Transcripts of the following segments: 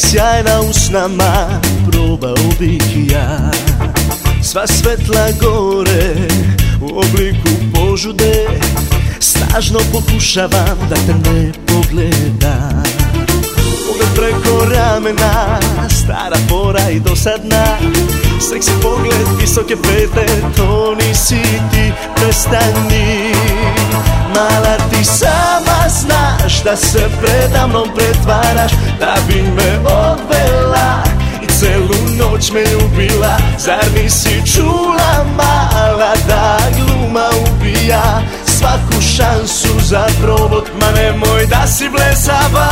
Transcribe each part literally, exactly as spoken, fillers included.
sjajna usnama probao bih ja. Sva svetla gore u obliku požude, snažno pokušavam da te ne pogledam. Pogled preko ramena, stara fora i dosadna, seksi pogled, visoke pete, to nisi ti, prestani. Mala, ti sama znaš da se predamnom pretvaraš da bi me odvela i celu noć me ljubila. Zar nisi čula, mala, da gluma ubija svaku šansu za provod? Ma nemoj da si blesava.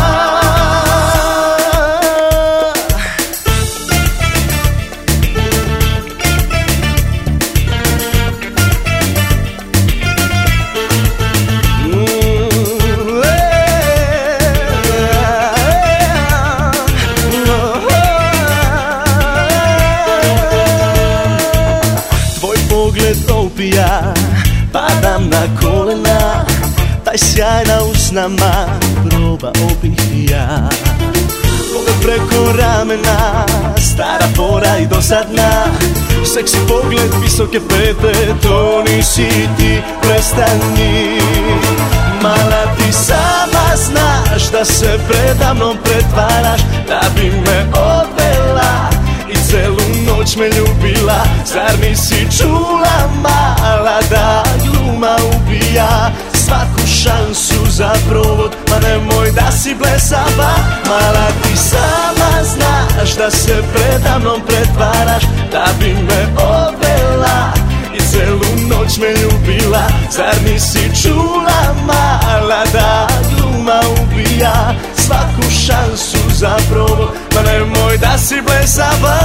Opija, padam na kolena, taj sjajna usnama probao bih ja. Pogled preko ramena, stara fora i dosadna, seksi pogled, visoke pete, to nisi ti, prestani. Mala, ti sama znaš da se predamnom pretvaraš da bi me odvela i celu noć me ljubila. Zar nisi čula, mala, da gluma ubija svaku šansu za provod? Ma nemoj da si blesava. Mala, ti sama znaš da se predamnom pretvaraš da bi me odvela i celu noć me ljubila. Zar nisi čula, mala, da gluma ubija svaku šansu za provod? Ma nemoj da si blesava.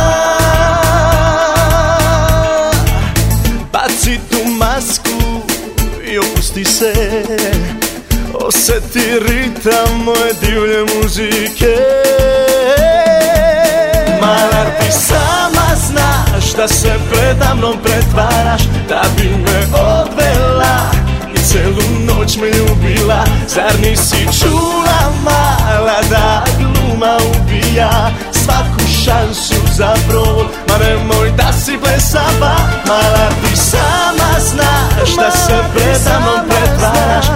Baci tu masku i opusti se, osjeti ritam moje divlje muzike. Mala, ti sama znaš da se predamnom pretvaraš da bi me odvela i celu noć me ljubila. Zar nisi čula, mala, da gluma ubija svaku šansu za provod? Ma nemoj da si blesava. Mala, ti sama znaš da se predamnom pretvaraš